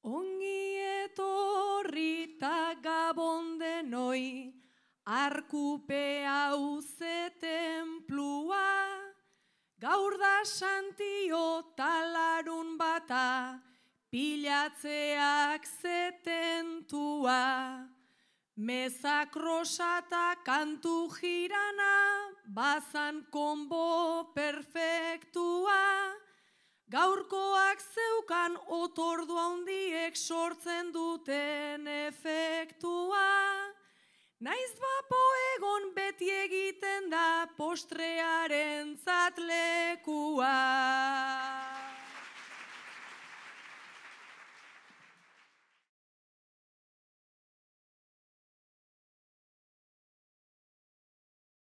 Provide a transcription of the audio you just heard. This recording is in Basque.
Ongi etorri ta gabon denoi, arkupe hauze tenplua, gaur da santio talarun bata, pilatzeak zetentua. Mezak rosata kantu jirana, bazan konbo perfektua. Gaurkoak zeukan otordu handiek sortzen duten efektua. Naiz bapo egon beti egiten da postrearen zatlekua.